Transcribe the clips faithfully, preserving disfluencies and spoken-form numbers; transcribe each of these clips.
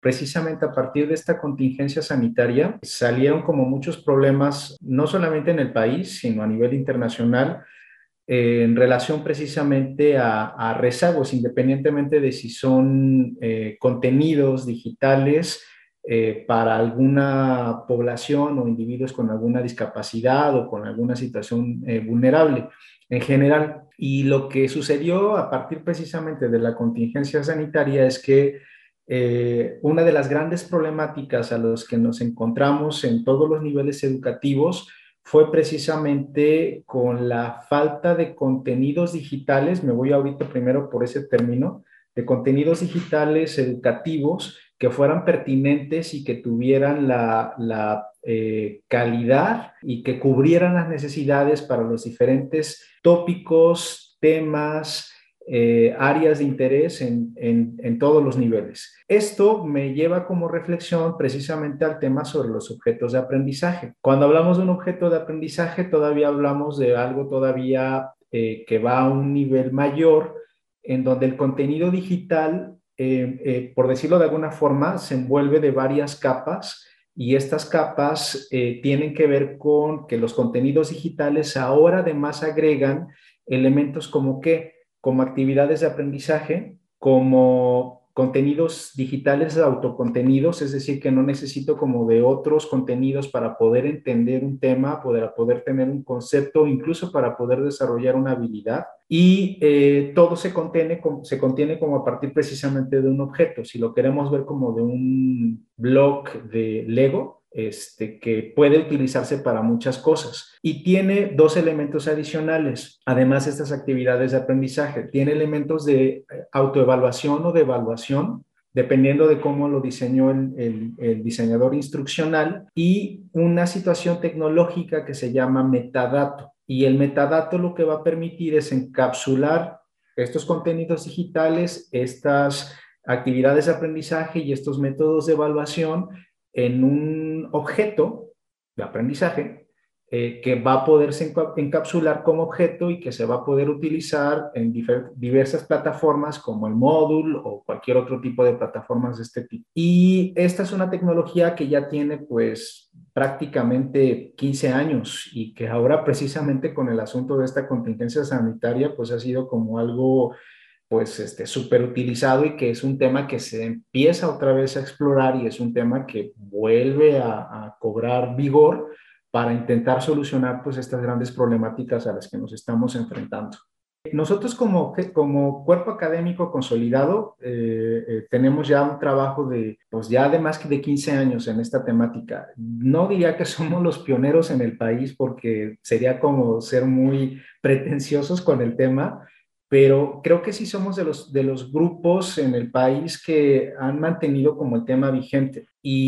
Precisamente a partir de esta contingencia sanitaria salieron como muchos problemas, no solamente en el país, sino a nivel internacional, eh, en relación precisamente a, a rezagos, independientemente de si son eh, contenidos digitales eh, para alguna población o individuos con alguna discapacidad o con alguna situación eh, vulnerable en general. Y lo que sucedió a partir precisamente de la contingencia sanitaria es que eh, una de las grandes problemáticas a los que nos encontramos en todos los niveles educativos fue precisamente con la falta de contenidos digitales. Me voy ahorita primero por ese término, de contenidos digitales educativos que fueran pertinentes y que tuvieran la, la eh, calidad y que cubrieran las necesidades para los diferentes tópicos, temas, eh, áreas de interés en, en, en todos los niveles. Esto me lleva como reflexión precisamente al tema sobre los objetos de aprendizaje. Cuando hablamos de un objeto de aprendizaje, todavía hablamos de algo todavía eh, que va a un nivel mayor, en donde el contenido digital, eh, eh, por decirlo de alguna forma, se envuelve de varias capas y estas capas eh, tienen que ver con que los contenidos digitales ahora además agregan elementos como que como actividades de aprendizaje, como contenidos digitales autocontenidos, es decir, que no necesito como de otros contenidos para poder entender un tema, poder, poder tener un concepto, incluso para poder desarrollar una habilidad. Y eh, todo se contiene, se contiene como a partir precisamente de un objeto. Si lo queremos ver como de un block de Lego, este, que puede utilizarse para muchas cosas. Y tiene dos elementos adicionales, además de estas actividades de aprendizaje. Tiene elementos de autoevaluación o de evaluación, dependiendo de cómo lo diseñó el, el, el diseñador instruccional, y una situación tecnológica que se llama metadato. Y el metadato lo que va a permitir es encapsular estos contenidos digitales, estas actividades de aprendizaje y estos métodos de evaluación en un objeto de aprendizaje eh, que va a poderse encapsular como objeto y que se va a poder utilizar en diversas plataformas como el Moodle o cualquier otro tipo de plataformas de este tipo. Y esta es una tecnología que ya tiene pues prácticamente quince años y que ahora precisamente con el asunto de esta contingencia sanitaria pues ha sido como algo pues este, súper utilizado y que es un tema que se empieza otra vez a explorar y es un tema que vuelve a, a cobrar vigor para intentar solucionar pues estas grandes problemáticas a las que nos estamos enfrentando. Nosotros como, como cuerpo académico consolidado eh, eh, tenemos ya un trabajo de, pues ya de más de quince años en esta temática. No diría que somos los pioneros en el país porque sería como ser muy pretenciosos con el tema, pero creo que sí somos de los, de los grupos en el país que han mantenido como el tema vigente.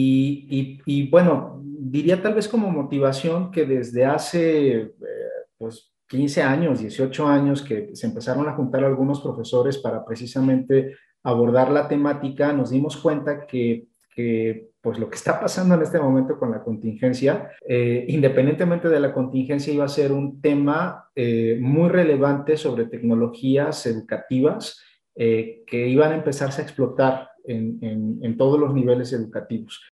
Y, y, y bueno, diría tal vez como motivación que desde hace eh, pues quince años, dieciocho años que se empezaron a juntar algunos profesores para precisamente abordar la temática, nos dimos cuenta que, que pues lo que está pasando en este momento con la contingencia, eh, independientemente de la contingencia, iba a ser un tema eh, muy relevante sobre tecnologías educativas eh, que iban a empezarse a explotar en, en, en todos los niveles educativos.